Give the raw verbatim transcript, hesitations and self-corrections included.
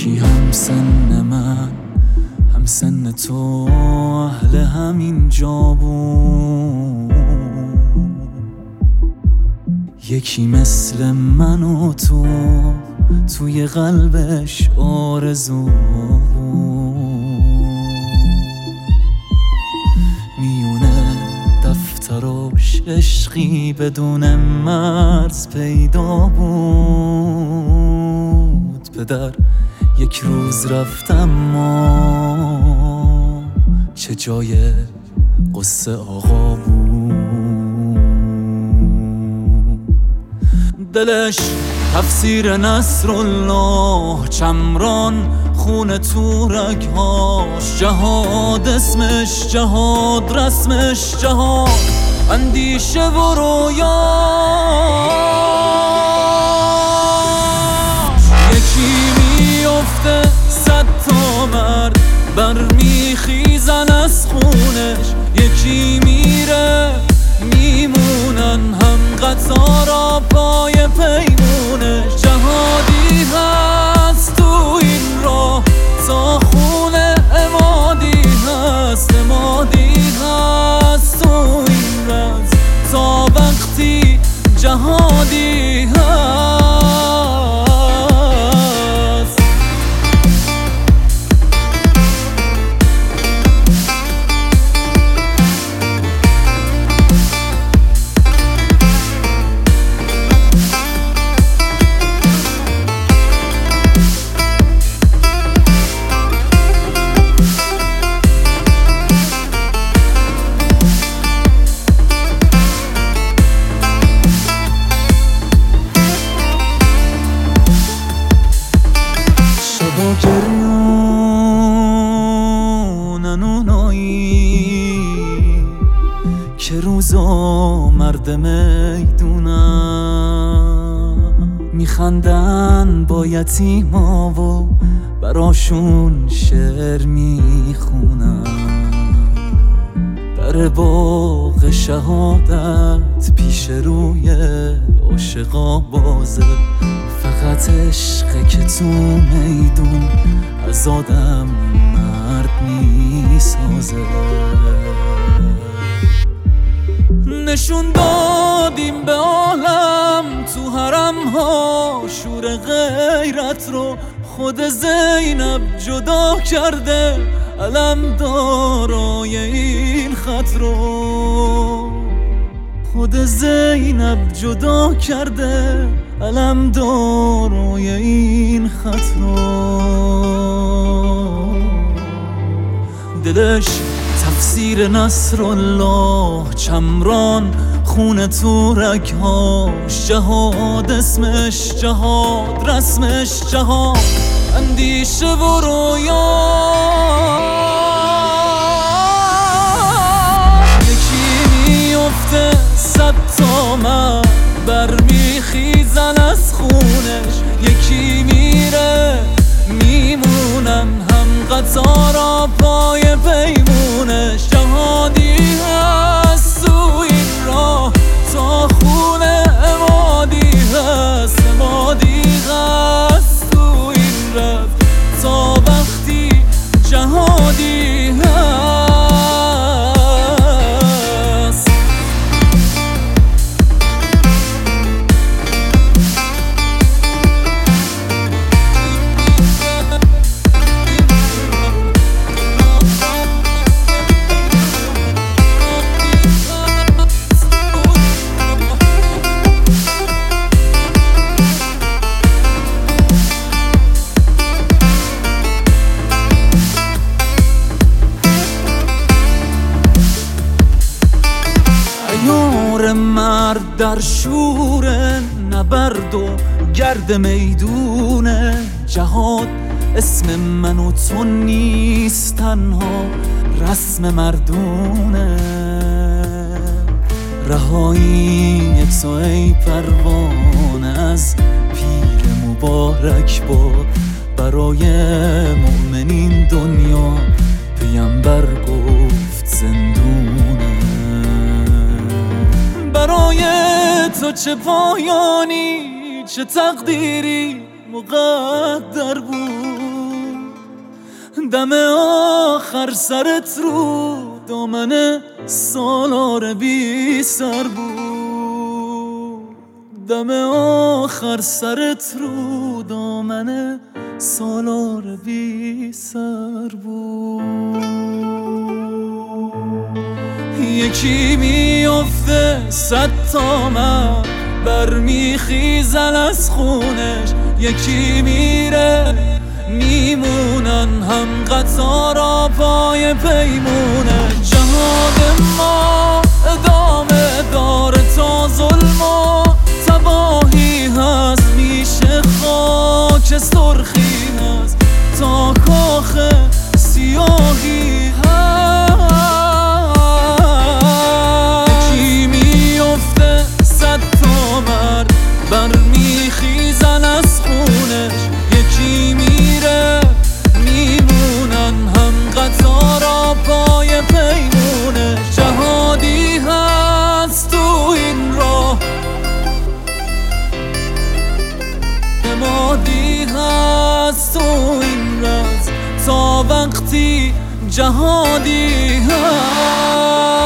یکی هم سن من هم سن تو اهل همین جا بود، یکی مثل من و تو توی قلبش آرزو بود. میونه دفتراش عشقی بدون مرز پیدا بود. پدر یک روز رفتم ما چه جای قصه آقا بود. دلش تفسیر نصرالله، چمران خون تو رگهاش، جهاد اسمش جهاد رسمش جهاد، اندیشه و رویاش. یکی میفته صد تا مرد برمیخیزن از خونش، یکی میره میمونن هم قطارا پای پیمونش. جهادی هست تو این راه تا خونه امادی هست، امادی هست تو این رز تا وقتی جهادی هست. گریونن اونایی که روزا مرد میدونن، میخندن با یتیما و براشون شعر میخونن. در باغ شهادت پیش روی عاشقا بازه، فقط عشقه که تو میدون از آدم مرد میسازه. نشون دادیم به عالم تو حرم ها شور غیرت رو، خود زینب جدا کرده علم دارای این خط رو. خود زینب جدا کرده علم دارای این خط رو. دلش تفسیر نصرالله، چمران خون تو رگهاش، جهاد اسمش جهاد رسمش جهاد، اندیشه و رویاش. یکی میفته صد تا مرد برمیخیزن از خونش، یکی میره میمونن هم قطارا پای پیمونش. جهادی هست تو این راه تا خونه امادی هست، امادی هست تو این رفت تا وقتی جهادی هست. مرد در شور نبرد و گرد میدونه، جهاد اسم من و تو نیست تنها رسم مردونه. رهایی تو ای پروانه از پیر مبارک باد، برای مؤمنین دنیا پیامبر گفت زندونه. برای تو چه پایانی چه تقدیری مقدر بود، دم آخر سرت رو دامن سالار بی سر بود، دم آخر سرت رو دامن سالار بی سر بود. یکی میافته صد تا مرد برمیخیزن از خونش، یکی میره میمونن هم قطارا پای پیمونه. جهاد ما ادامه داره تا ظلم و تباهی هست، میشه خاک سرخی هست تا کاخ سیاهی هست. یکی میفته صد تا مرد برمیخیزن از خونش، یکی میره میمونن هم قطارا پای پیمونه. جهادی هست تو این راه، نمادی هست تو این راز، تا وقتی جهادی هست.